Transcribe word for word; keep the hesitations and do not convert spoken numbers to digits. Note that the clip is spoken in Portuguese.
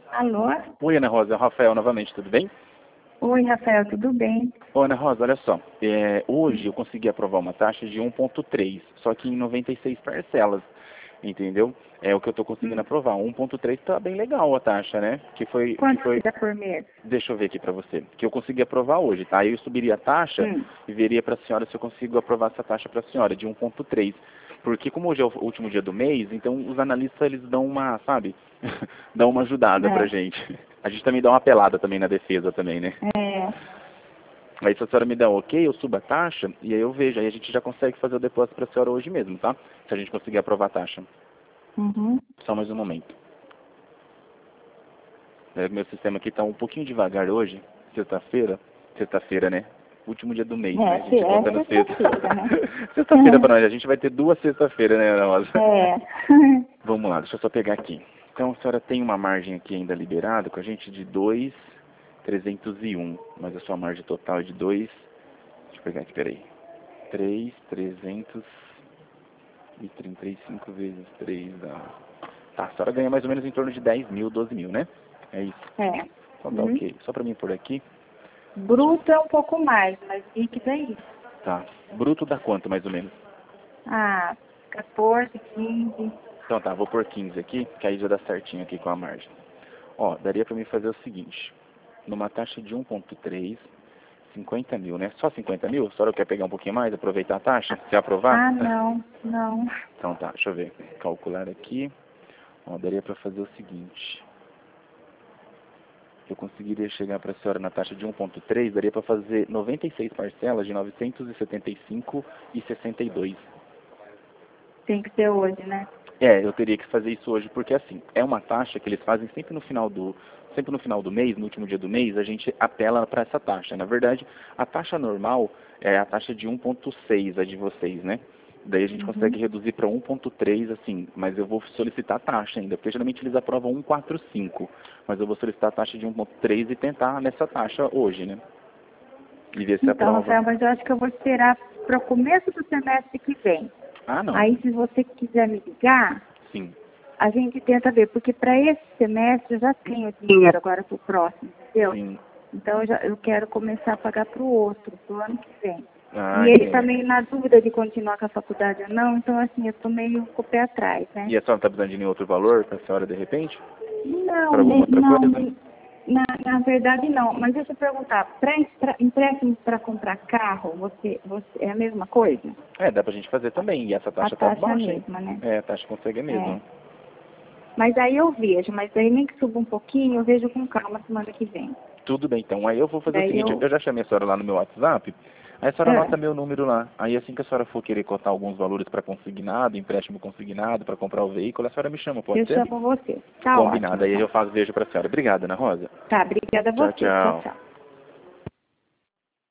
Alô? Oi, Ana Rosa, é o Rafael novamente, tudo bem? Oi, Rafael, tudo bem? Ô, Ana Rosa, olha só, é, hoje eu consegui aprovar uma taxa de um ponto três, só que em noventa e seis parcelas, entendeu? É o que eu estou conseguindo Hum. aprovar. um ponto três tá bem legal a taxa, né? Que foi, que Quanto que foi, dá por mês? deixa eu ver aqui para você, que eu consegui aprovar hoje, tá? Aí eu subiria a taxa Hum. e veria para a senhora se eu consigo aprovar essa taxa para a senhora, de um ponto três. Porque como hoje é o último dia do mês, então os analistas eles dão uma, sabe, dão uma ajudada pra É. gente. A gente também dá uma pelada também na defesa também, né? É. Aí se a senhora me der um ok, eu subo a taxa e aí eu vejo. Aí a gente já consegue fazer o depósito para a senhora hoje mesmo, tá? Se a gente conseguir aprovar a taxa. Uhum. Só mais um momento. É, meu sistema aqui tá um pouquinho devagar hoje, sexta-feira. Sexta-feira, né? Último dia do mês, né? A É, se- gente é contando sexta. sexta-feira, né? Sexta-feira para nós. A gente vai ter duas sexta-feiras, né, Ana Rosa? É. Vamos lá, deixa eu só pegar aqui. Então a senhora tem uma margem aqui ainda liberada com a gente de dois mil trezentos e um, mas a sua margem total é de dois. Deixa eu pegar aqui, peraí. três mil trezentos e trinta e cinco vezes três dá. Tá, a senhora ganha mais ou menos em torno de dez mil, doze mil, né? É isso. É. Então tá Uhum. ok. Só pra mim por aqui. Bruto é um pouco mais, mas líquido é isso. Tá. Bruto dá quanto mais ou menos? Ah, quatorze, quinze. Então tá, vou por quinze aqui, que aí já dá certinho aqui com a margem. Ó, daria pra mim fazer o seguinte. Numa taxa de um ponto três, cinquenta mil, né? Só cinquenta mil? A senhora quer pegar um pouquinho mais, aproveitar a taxa? Se aprovar? Ah, não, não. Então tá, deixa eu ver. Calcular aqui. Ó, daria pra fazer o seguinte. Eu conseguiria chegar para a senhora na taxa de um ponto três, daria para fazer noventa e seis parcelas de novecentos e setenta e cinco e sessenta e dois. Tem que ser hoje, né? É, eu teria que fazer isso hoje, porque assim, é uma taxa que eles fazem sempre no final do, sempre no final do mês, no último dia do mês, a gente apela para essa taxa. Na verdade, a taxa normal é a taxa de um ponto seis, a de vocês, né? Daí a gente Uhum. consegue reduzir para um ponto três, assim, mas eu vou solicitar a taxa ainda, porque geralmente eles aprovam um ponto quarenta e cinco, mas eu vou solicitar a taxa de um ponto três e tentar nessa taxa hoje, né? E ver se Então, aprova. Rafael, mas eu acho que eu vou esperar para o começo do semestre que vem. Ah, não. Aí, se você quiser me ligar, Sim. a gente tenta ver, porque para esse semestre eu já tenho dinheiro agora para o próximo, entendeu? Sim. Então eu, já, eu quero começar a pagar para o outro, para o ano que vem. Ah, E ele está entendi. meio na dúvida de continuar com a faculdade ou não, então assim, eu estou meio com o pé atrás, né? E a senhora está precisando de nenhum outro valor para a senhora de repente? Não, Para alguma nem- outra não, coisa? na, na verdade não. Mas deixa eu perguntar, para empréstimos para comprar carro, você, você é a mesma coisa? É, dá pra gente fazer também. E essa A taxa tá taxa é a baixa, hein? mesma, né? É, a taxa consegue É. mesmo. Mas aí eu vejo, mas aí nem que suba um pouquinho, eu vejo com calma semana que vem. Tudo bem, então. Aí eu vou fazer o Daí seguinte, eu. eu já chamei a senhora lá no meu WhatsApp, aí a senhora É, anota meu número lá. Aí assim que a senhora for querer cotar alguns valores para consignado, empréstimo consignado, para comprar o veículo, a senhora me chama, pode eu ser? chamo você. Tá ótimo, Combinado. Aí então. eu faço vejo para a senhora. Obrigado, Ana Rosa. Tá, obrigada a Tchau, você. Tchau, tchau. tchau.